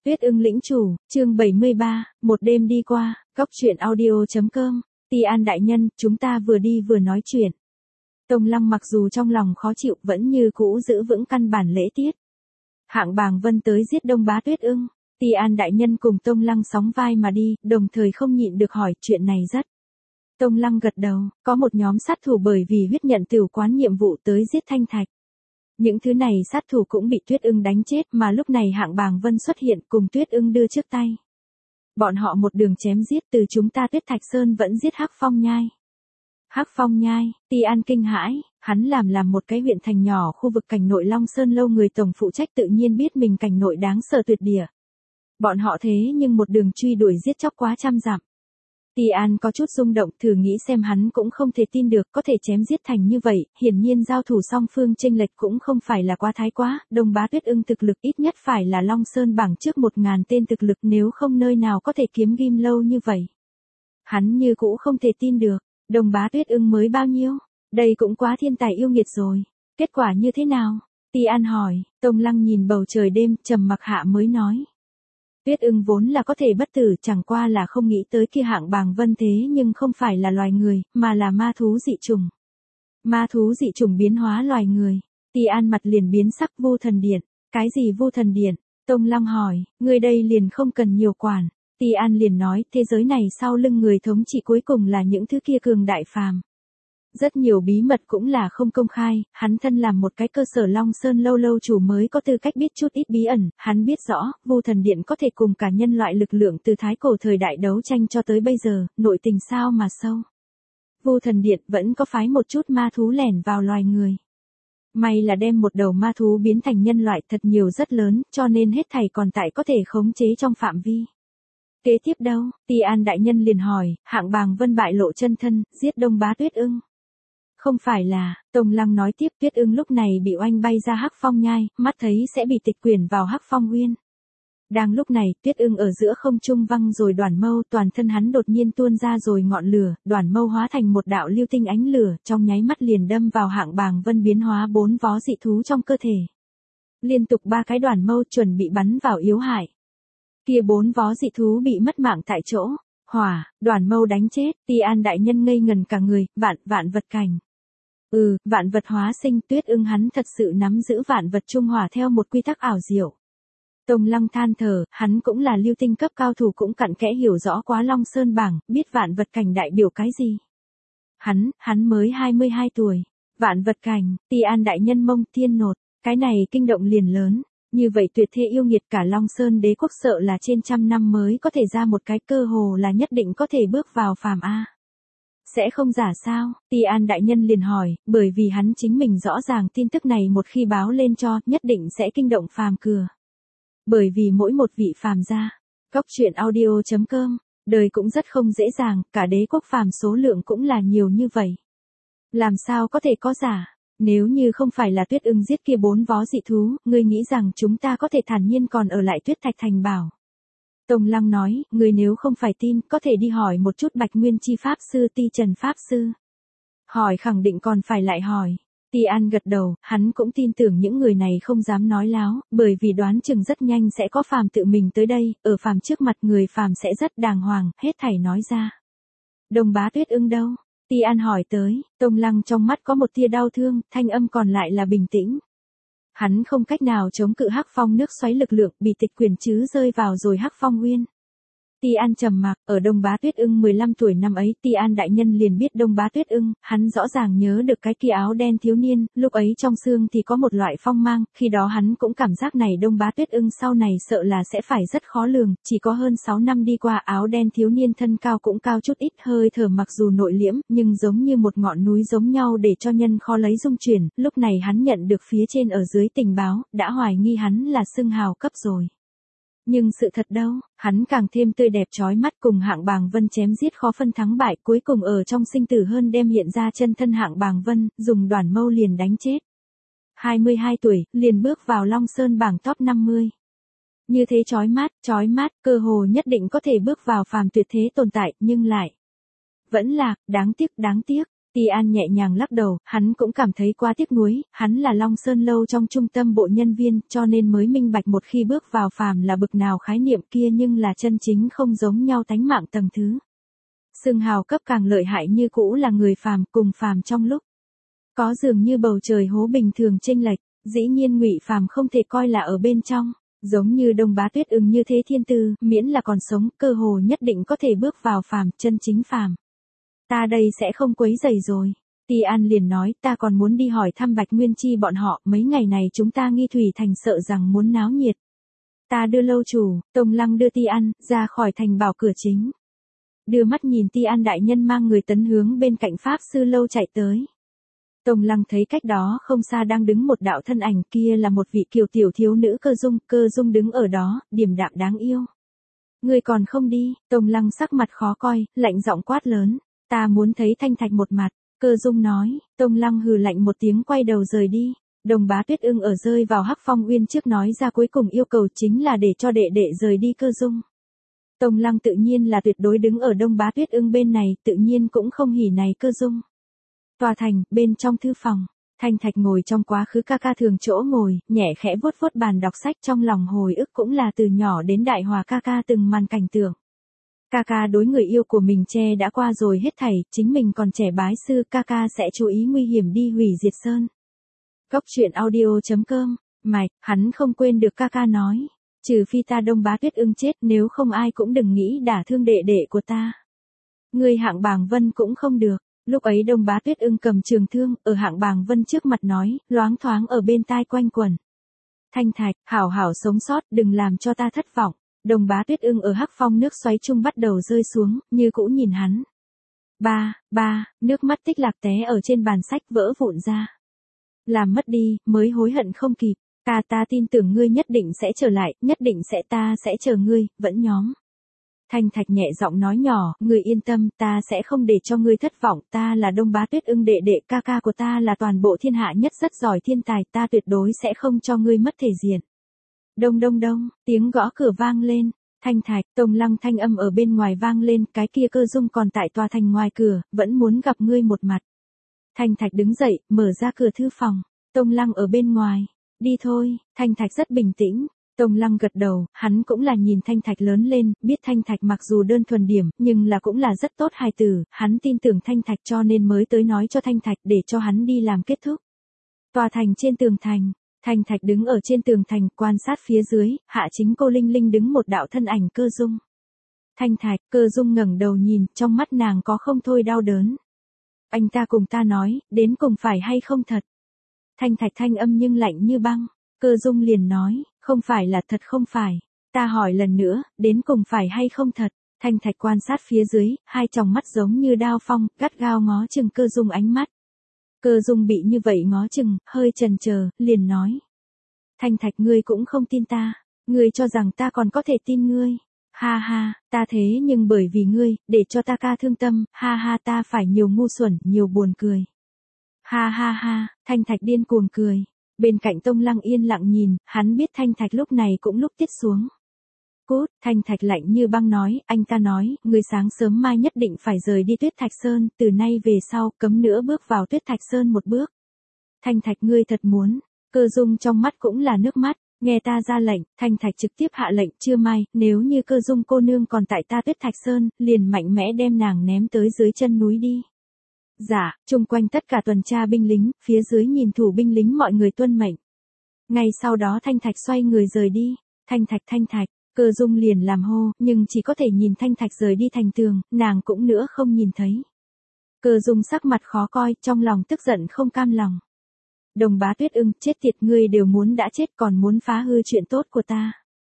Tuyết ưng lĩnh chủ, chương 73, một đêm đi qua, góc truyện audio.com, Ti An đại nhân, chúng ta vừa đi vừa nói chuyện. Tông Lăng mặc dù trong lòng khó chịu vẫn như cũ giữ vững căn bản lễ tiết. Hạng Bàng Vân tới giết Đông Bá Tuyết ưng, Ti An đại nhân cùng Tông Lăng sóng vai mà đi, đồng thời không nhịn được hỏi chuyện này rất. Tông Lăng gật đầu, có một nhóm sát thủ bởi vì huyết nhận tửu quán nhiệm vụ tới giết Thanh Thạch. Những thứ này sát thủ cũng bị Tuyết ưng đánh chết mà lúc này Hạng Bàng Vân xuất hiện cùng Tuyết ưng đưa trước tay. Bọn họ một đường chém giết từ chúng ta Tuyết Thạch Sơn vẫn giết Hắc Phong Nhai. Hắc Phong Nhai, Ti An kinh hãi, hắn làm một cái huyện thành nhỏ khu vực cảnh nội Long Sơn lâu người tổng phụ trách tự nhiên biết mình cảnh nội đáng sợ tuyệt địa. Bọn họ thế nhưng một đường truy đuổi giết chóc quá trăm dặm. Ti An có chút rung động thử nghĩ xem hắn cũng không thể tin được có thể chém giết thành như vậy, hiển nhiên giao thủ song phương chênh lệch cũng không phải là quá thái quá, Đông Bá Tuyết ưng thực lực ít nhất phải là Long Sơn bảng trước 1000 tên thực lực nếu không nơi nào có thể kiếm ghim lâu như vậy. Hắn như cũ không thể tin được, Đông Bá Tuyết ưng mới bao nhiêu, đây cũng quá thiên tài yêu nghiệt rồi, kết quả như thế nào? Ti An hỏi, Tông Lăng nhìn bầu trời đêm trầm mặc hạ mới nói. Tuyết ưng vốn là có thể bất tử chẳng qua là không nghĩ tới kia Hạng Bàng Vân thế nhưng không phải là loài người, mà là ma thú dị chủng. Ma thú dị chủng biến hóa loài người. Ti An mặt liền biến sắc. Vu thần điện. Cái gì Vu thần điện? Tông Lăng hỏi, người đây liền không cần nhiều quản. Ti An liền nói, thế giới này sau lưng người thống trị cuối cùng là những thứ kia cường đại phàm. Rất nhiều bí mật cũng là không công khai, hắn thân làm một cái cơ sở Long Sơn lâu chủ mới có tư cách biết chút ít bí ẩn, hắn biết rõ, Vu thần điện có thể cùng cả nhân loại lực lượng từ thái cổ thời đại đấu tranh cho tới bây giờ, nội tình sao mà sâu. Vu thần điện vẫn có phái một chút ma thú lẻn vào loài người. May là đem một đầu ma thú biến thành nhân loại thật nhiều rất lớn, cho nên hết thảy còn tại có thể khống chế trong phạm vi. Kế tiếp đâu? Ti An đại nhân liền hỏi, Hạng Bàng Vân bại lộ chân thân, giết Đông Bá Tuyết ưng. Không phải là, Tông Lăng nói tiếp Tuyết ưng lúc này bị oanh bay ra Hắc Phong Nhai, mắt thấy sẽ bị tịch quyển vào Hắc Phong Nguyên. Đang lúc này, Tuyết ưng ở giữa không trung văng rồi đoàn mâu, toàn thân hắn đột nhiên tuôn ra rồi ngọn lửa, đoàn mâu hóa thành một đạo lưu tinh ánh lửa, trong nháy mắt liền đâm vào Hạng Bàng Vân biến hóa 4 vó dị thú trong cơ thể. Liên tục 3 cái đoàn mâu chuẩn bị bắn vào yếu hại. Kia 4 vó dị thú bị mất mạng tại chỗ. Hỏa, đoàn mâu đánh chết, Ti An đại nhân ngây ngần cả người, vạn vật cảnh. Vạn vật hóa sinh. Tuyết ưng hắn thật sự nắm giữ vạn vật trung hòa theo một quy tắc ảo diệu. Tông Lăng than thở, hắn cũng là lưu tinh cấp cao thủ cũng cặn kẽ hiểu rõ quá Long Sơn bảng, biết vạn vật cảnh đại biểu cái gì. Hắn mới 22 tuổi. Vạn vật cảnh, Ti An đại nhân mông thiên nột, cái này kinh động liền lớn. Như vậy tuyệt thế yêu nghiệt cả Long Sơn đế quốc sợ là trên 100 năm mới có thể ra một cái cơ hồ là nhất định có thể bước vào phàm A. Sẽ không giả sao? Ti An đại nhân liền hỏi, bởi vì hắn chính mình rõ ràng tin tức này một khi báo lên cho, nhất định sẽ kinh động phàm cửa. Bởi vì mỗi một vị phàm gia, góc truyện audio.com, đời cũng rất không dễ dàng, cả đế quốc phàm số lượng cũng là nhiều như vậy. Làm sao có thể có giả? Nếu như không phải là Tuyết ưng giết kia 4 vó dị thú, ngươi nghĩ rằng chúng ta có thể thản nhiên còn ở lại Tuyết Thạch Thành bảo. Tông Lăng nói, ngươi nếu không phải tin, có thể đi hỏi một chút Bạch Nguyên Chi Pháp Sư Ti Trần Pháp Sư. Hỏi khẳng định còn phải lại hỏi. Ti An gật đầu, hắn cũng tin tưởng những người này không dám nói láo, bởi vì đoán chừng rất nhanh sẽ có phàm tự mình tới đây, ở phàm trước mặt người phàm sẽ rất đàng hoàng, hết thảy nói ra. Đông Bá Tuyết ưng đâu? Ti An hỏi tới, Tông Lăng trong mắt có một tia đau thương, thanh âm còn lại là bình tĩnh. Hắn không cách nào chống cự Hắc Phong nước xoáy lực lượng, bị tịch quyển chứ rơi vào rồi Hắc Phong Nguyên. Ti An trầm mặc, ở Đông Bá Tuyết ưng 15 tuổi năm ấy Ti An đại nhân liền biết Đông Bá Tuyết ưng, hắn rõ ràng nhớ được cái kia áo đen thiếu niên, lúc ấy trong xương thì có một loại phong mang, khi đó hắn cũng cảm giác này Đông Bá Tuyết ưng sau này sợ là sẽ phải rất khó lường, chỉ có hơn 6 năm đi qua áo đen thiếu niên thân cao cũng cao chút ít hơi thở mặc dù nội liễm, nhưng giống như một ngọn núi giống nhau để cho nhân khó lấy dung chuyển, lúc này hắn nhận được phía trên ở dưới tình báo, đã hoài nghi hắn là xưng hào cấp rồi. Nhưng sự thật đâu, hắn càng thêm tươi đẹp chói mắt cùng Hạng Bàng Vân chém giết khó phân thắng bại cuối cùng ở trong sinh tử hơn đem hiện ra chân thân Hạng Bàng Vân, dùng đoàn mâu liền đánh chết. 22 tuổi, liền bước vào Long Sơn bảng top 50. Như thế chói mắt, cơ hồ nhất định có thể bước vào phàm tuyệt thế tồn tại, nhưng lại vẫn lạc, đáng tiếc. Ti An nhẹ nhàng lắc đầu, hắn cũng cảm thấy quá tiếc nuối, hắn là Long Sơn Lâu trong trung tâm bộ nhân viên, cho nên mới minh bạch một khi bước vào phàm là bực nào khái niệm kia, nhưng là chân chính không giống nhau tánh mạng tầng thứ. Xưng hào cấp càng lợi hại như cũ là người phàm, cùng phàm trong lúc có dường như bầu trời hố bình thường chênh lệch, dĩ nhiên Ngụy Phàm không thể coi là ở bên trong, giống như Đông Bá Tuyết Ưng như thế thiên tư, miễn là còn sống, cơ hồ nhất định có thể bước vào phàm, chân chính phàm. Ta đây sẽ không quấy rầy rồi. Ti An liền nói, ta còn muốn đi hỏi thăm Bạch Nguyên Chi bọn họ, mấy ngày này chúng ta Nghi Thủy Thành sợ rằng muốn náo nhiệt. Ta đưa lâu chủ, Tông Lăng đưa Ti An ra khỏi thành bảo cửa chính. Đưa mắt nhìn Ti An đại nhân mang người tấn hướng bên cạnh Pháp Sư Lâu chạy tới. Tông Lăng thấy cách đó không xa đang đứng một đạo thân ảnh, kia là một vị kiều tiểu thiếu nữ Cơ Dung đứng ở đó, điềm đạm đáng yêu. Ngươi còn không đi, Tông Lăng sắc mặt khó coi, lạnh giọng quát lớn. Ta muốn thấy Thanh Thạch một mặt, Cơ Dung nói. Tông Lăng hừ lạnh một tiếng quay đầu rời đi. Đồng Bá Tuyết Ưng ở rơi vào Hắc Phong Uyên trước nói ra cuối cùng yêu cầu chính là để cho đệ đệ rời đi Cơ Dung. Tông Lăng tự nhiên là tuyệt đối đứng ở Đông Bá Tuyết Ưng bên này, tự nhiên cũng không hỉ này Cơ Dung. Tòa thành, bên trong thư phòng, Thanh Thạch ngồi trong quá khứ ca ca thường chỗ ngồi, nhẹ khẽ vuốt vuốt bàn đọc sách, trong lòng hồi ức cũng là từ nhỏ đến đại hòa ca ca từng màn cảnh tượng. Ca ca đối người yêu của mình che đã qua rồi hết thảy, chính mình còn trẻ bái sư, ca ca sẽ chú ý nguy hiểm đi hủy diệt sơn. Góc truyện audio.com, mạch, hắn không quên được ca ca nói, trừ phi ta Đông Bá Tuyết Ưng chết, nếu không ai cũng đừng nghĩ đả thương đệ đệ của ta. Người Hạng Bàng Vân cũng không được. Lúc ấy Đông Bá Tuyết Ưng cầm trường thương, ở Hạng Bàng Vân trước mặt nói, loáng thoáng ở bên tai quanh quẩn. Thanh Thạch, hảo hảo sống sót, đừng làm cho ta thất vọng. Đông Bá Tuyết Ưng ở Hắc Phong nước xoáy chung bắt đầu rơi xuống, như cũ nhìn hắn. Nước mắt tích lạc té ở trên bàn sách vỡ vụn ra. Làm mất đi, mới hối hận không kịp. Ca ta tin tưởng ngươi nhất định sẽ trở lại, nhất định ta sẽ chờ ngươi, vẫn nhóm. Thanh Thạch nhẹ giọng nói nhỏ, ngươi yên tâm, ta sẽ không để cho ngươi thất vọng, ta là Đông Bá Tuyết Ưng đệ đệ, ca ca của ta là toàn bộ thiên hạ nhất rất giỏi thiên tài, ta tuyệt đối sẽ không cho ngươi mất thể diện. Đông đông đông, tiếng gõ cửa vang lên, Thanh Thạch, Tông Lăng thanh âm ở bên ngoài vang lên, cái kia Cơ Dung còn tại tòa thành ngoài cửa, vẫn muốn gặp ngươi một mặt. Thanh Thạch đứng dậy, mở ra cửa thư phòng, Tông Lăng ở bên ngoài, đi thôi, Thanh Thạch rất bình tĩnh. Tông Lăng gật đầu, hắn cũng là nhìn Thanh Thạch lớn lên, biết Thanh Thạch mặc dù đơn thuần điểm, nhưng là cũng là rất tốt hài tử, hắn tin tưởng Thanh Thạch cho nên mới tới nói cho Thanh Thạch để cho hắn đi làm kết thúc. Tòa thành trên tường thành, Thanh Thạch đứng ở trên tường thành, quan sát phía dưới, hạ chính cô Linh Linh đứng một đạo thân ảnh Cơ Dung. Thanh Thạch, Cơ Dung ngẩng đầu nhìn, trong mắt nàng có không thôi đau đớn. Anh ta cùng ta nói, đến cùng phải hay không thật? Thanh Thạch thanh âm nhưng lạnh như băng, Cơ Dung liền nói. Không phải là thật không phải. Ta hỏi lần nữa, đến cùng phải hay không thật. Thanh Thạch quan sát phía dưới, hai tròng mắt giống như đao phong, gắt gao ngó chừng Cơ Dung ánh mắt. Cơ Dung bị như vậy ngó chừng, hơi chần chờ, liền nói. Thanh Thạch ngươi cũng không tin ta. Ngươi cho rằng ta còn có thể tin ngươi. Ha ha, ta thế nhưng bởi vì ngươi, để cho ta ca thương tâm, ha ha ta phải nhiều ngu xuẩn, nhiều buồn cười. Ha ha ha, Thanh Thạch điên cuồng cười. Bên cạnh Tông Lăng yên lặng nhìn, hắn biết Thanh Thạch lúc này cũng lúc tiết xuống. Cút, Thanh Thạch lạnh như băng nói, anh ta nói, ngươi sáng sớm mai nhất định phải rời đi Tuyết Thạch Sơn, từ nay về sau, cấm nữa bước vào Tuyết Thạch Sơn một bước. Thanh Thạch ngươi thật muốn, Cơ Dung trong mắt cũng là nước mắt, nghe ta ra lệnh, Thanh Thạch trực tiếp hạ lệnh, trưa mai, nếu như Cơ Dung cô nương còn tại ta Tuyết Thạch Sơn, liền mạnh mẽ đem nàng ném tới dưới chân núi đi. Dạ, chung quanh tất cả tuần tra binh lính, phía dưới nhìn thủ binh lính mọi người tuân mệnh. Ngay sau đó Thanh Thạch xoay người rời đi. Thanh Thạch, Cơ Dung liền làm hô, nhưng chỉ có thể nhìn Thanh Thạch rời đi thành tường, nàng cũng nữa không nhìn thấy. Cơ Dung sắc mặt khó coi, trong lòng tức giận không cam lòng. Đồng Bá Tuyết Ưng, chết tiệt ngươi đều muốn đã chết còn muốn phá hư chuyện tốt của ta.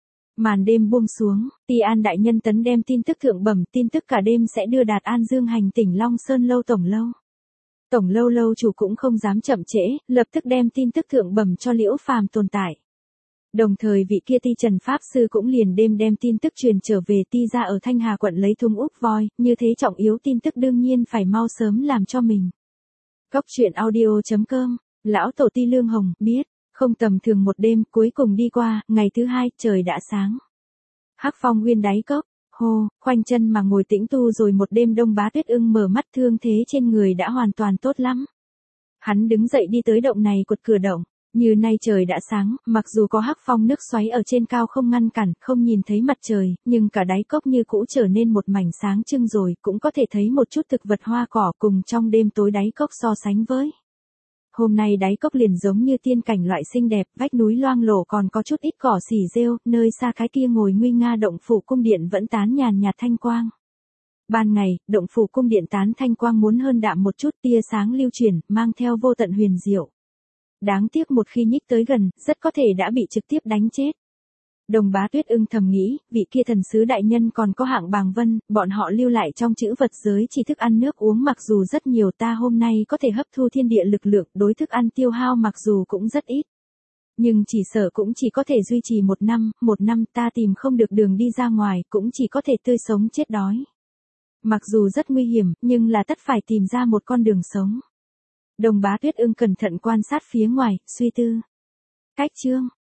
Màn đêm buông xuống, Ti An đại nhân tấn đem tin tức thượng bẩm, tin tức cả đêm sẽ đưa đạt An Dương hành tỉnh Long Sơn Lâu tổng lâu. Tổng lâu lâu chủ cũng không dám chậm trễ, lập tức đem tin tức thượng bẩm cho Liễu Phàm tồn tại. Đồng thời vị kia Ti Trần Pháp Sư cũng liền đem tin tức truyền trở về Ti ra ở Thanh Hà quận lấy thung úp voi, như thế trọng yếu tin tức đương nhiên phải mau sớm làm cho mình. Góc truyện audio.com, lão tổ Ti Lương Hồng, biết. Không tầm thường một đêm, cuối cùng đi qua, ngày thứ hai, trời đã sáng. Hắc Phong Uyên đáy cốc, Hô, khoanh chân mà ngồi tĩnh tu rồi một đêm Đông Bá Tuyết Ưng mở mắt thương thế trên người đã hoàn toàn tốt lắm. Hắn đứng dậy đi tới động này quật cửa động. Như nay trời đã sáng, mặc dù có hắc phong nước xoáy ở trên cao không ngăn cản, không nhìn thấy mặt trời, nhưng cả đáy cốc như cũ trở nên một mảnh sáng trưng rồi, cũng có thể thấy một chút thực vật hoa cỏ cùng trong đêm tối đáy cốc so sánh với. Hôm nay đáy cốc liền giống như tiên cảnh loại xinh đẹp, vách núi loang lổ còn có chút ít cỏ xỉ rêu, nơi xa cái kia ngồi nguy nga động phủ cung điện vẫn tán nhàn nhạt thanh quang. Ban ngày, động phủ cung điện tán thanh quang muốn hơn đạm một chút, tia sáng lưu chuyển, mang theo vô tận huyền diệu. Đáng tiếc một khi nhích tới gần, rất có thể đã bị trực tiếp đánh chết. Đồng Bá Tuyết Ưng thầm nghĩ, vị kia thần sứ đại nhân còn có hạng bàng vân, bọn họ lưu lại trong chữ vật giới chỉ thức ăn nước uống mặc dù rất nhiều, ta hôm nay có thể hấp thu thiên địa lực lượng, đối thức ăn tiêu hao mặc dù cũng rất ít. Nhưng chỉ sợ cũng chỉ có thể duy trì một năm ta tìm không được đường đi ra ngoài, cũng chỉ có thể tươi sống chết đói. Mặc dù rất nguy hiểm, nhưng là tất phải tìm ra một con đường sống. Đồng Bá Tuyết Ưng cẩn thận quan sát phía ngoài, suy tư. Cách chương